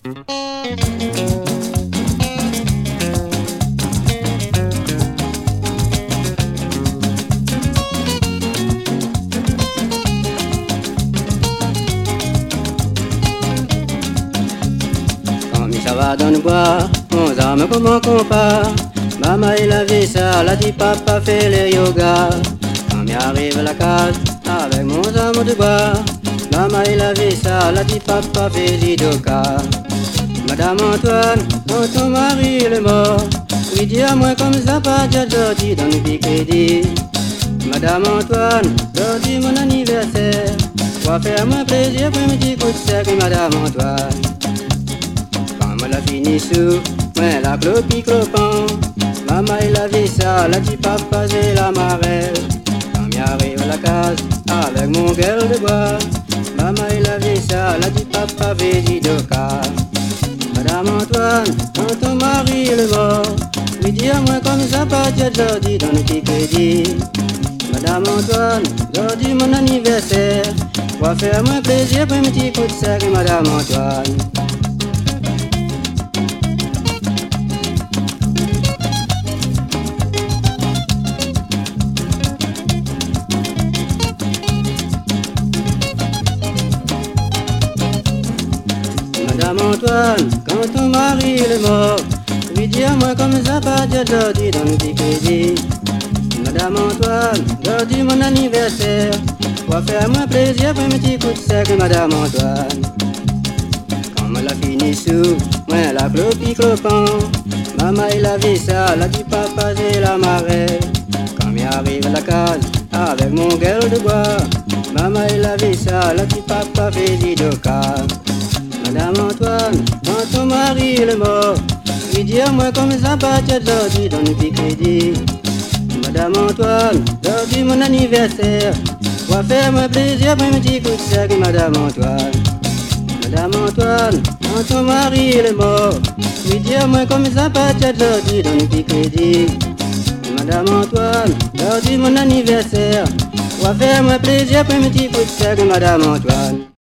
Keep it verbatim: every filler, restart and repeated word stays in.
Ça va dans le bois, mon âme comment qu'on part. Maman il a vu ça, elle a dit papa fait le yoga. Quand m'y arrive à la case, avec mon âme de bois. Maman il a vu ça, elle a dit papa fait du doka. Madame Antoine, quand ton mari il est mort, oui dis-moi comme ça pas déjà dit dans le piquet. Madame Antoine, aujourd'hui mon anniversaire, va faire moi plaisir pour me dire coup de sec, Madame Antoine. Maman l'a fini sous, moi la clopi clopant. Maman il a vu ça, elle a dit papa j'ai la marelle. Quand m'y arrive à la case, avec mon gueule de bois. Maman il a vu ça, elle a dit papa fait du doka. Madame Antoine, quand ton mari il est mort, lui dis-moi comme ça pas déjà dit dans le petit crédit. Madame Antoine, aujourd'hui mon anniversaire, va faire moi plaisir pour un petit coup de sac, Madame Antoine. Madame Antoine, quand ton mari il est mort, lui dis-moi comme ça pas déjà dit dans le petit crédit. Madame Antoine, aujourd'hui mon anniversaire, va faire moi plaisir pour un petit coup de sec, Madame Antoine. Quand moi la fini sous, moi la clopi clopant. Maman il a vu ça, elle a dit papa j'ai la marelle. Quand m'y arrive à la case, avec mon gueule de bois. Maman il a vu ça, elle a dit papa fait du doka. Madame Antoine, quand ton mari il est mort, lui dis-moi comme ça pas déjà dit dans le petit crédit. Madame Antoine, aujourd'hui mon anniversaire, va faire moi plaisir pour un petit coup de sac, Madame Antoine. Madame Antoine, quand ton mari il est mort, lui dis-moi comme ça pas déjà dit dans le petit crédit. Madame Antoine, aujourd'hui mon anniversaire, va faire moi plaisir pour un petit coup de sac, Madame Antoine.